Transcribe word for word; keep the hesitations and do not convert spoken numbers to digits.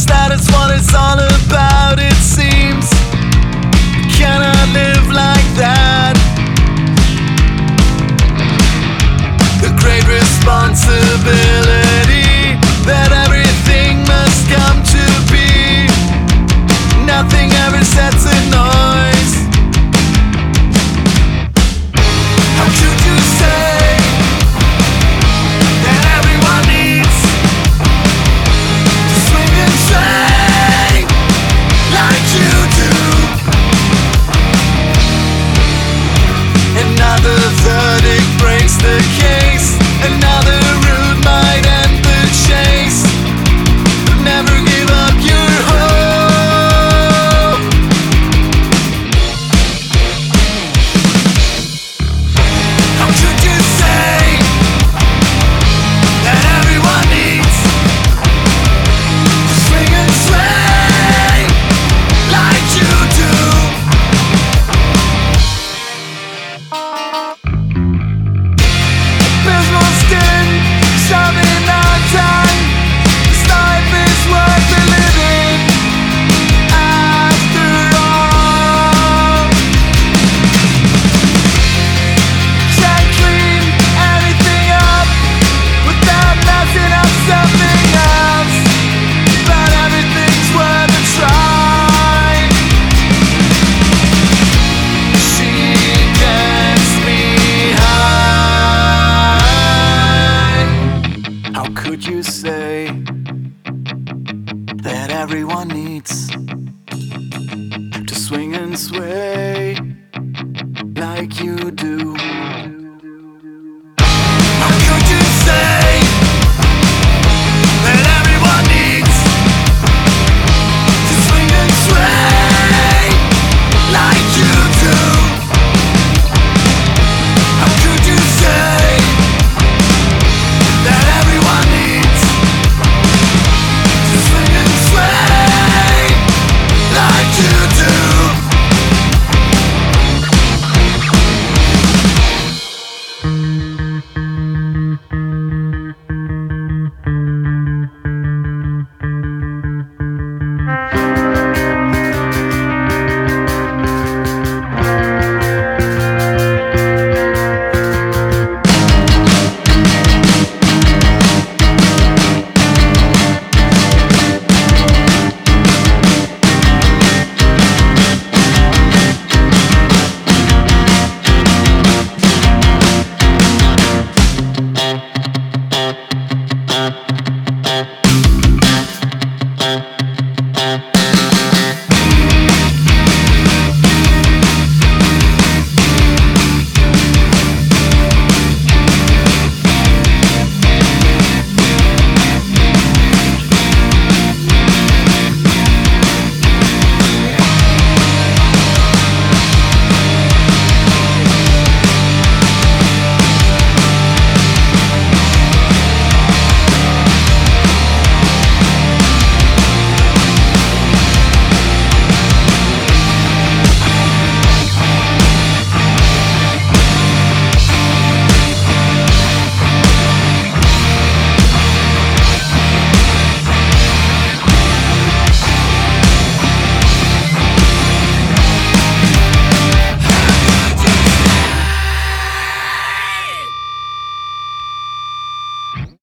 guess that is what it's all about, it seems. Cannot live like that. The great responsibility that everything must come to be. Nothing ever sets a noise. How could you say that everyone needs to swing and sway like you do? Another verdict breaks the case. Another route might end the chase. But never give up your hope. How could you say that everyone needs to swing and sway like you do? Abysmal skin, shoving our tongue. This life is worth the living after all. Can't clean anything up without messing up something else. But everything's worth a try. She gets me high. How could you say that everyone needs to swing and sway